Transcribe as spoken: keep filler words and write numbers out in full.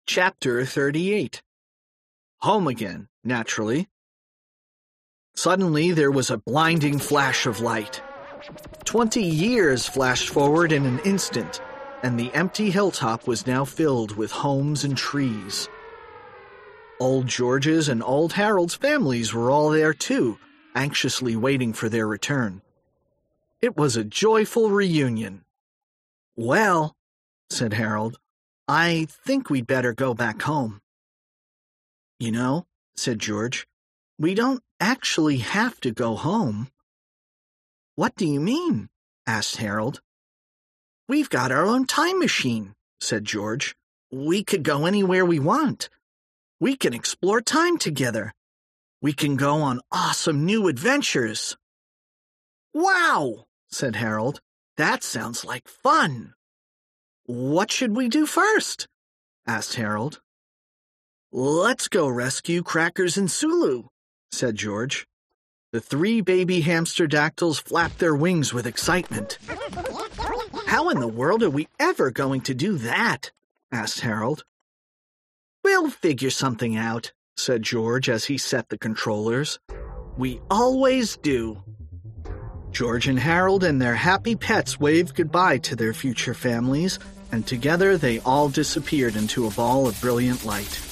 Chapter thirty-eight. Home again, naturally. Suddenly there was a blinding flash of light. Twenty years flashed forward in an instant, and the empty hilltop was now filled with homes and trees. Old George's and Old Harold's families were all there too, anxiously waiting for their return. It was a joyful reunion. "Well," said Harold, "I think we'd better go back home." "You know," said George, "we don't actually have to go home." "What do you mean?" asked Harold. "We've got our own time machine," said George. "We could go anywhere we want. We can explore time together. We can go on awesome new adventures." "Wow!" said Harold. "That sounds like fun." "What should we do first?" asked Harold. "Let's go rescue Crackers and Sulu," said George. The three baby hamsterdactyls flapped their wings with excitement. "How in the world are we ever going to do that?" asked Harold. "We'll figure something out," said George as he set the controllers. "We always do." George and Harold and their happy pets waved goodbye to their future families, and together they all disappeared into a ball of brilliant light.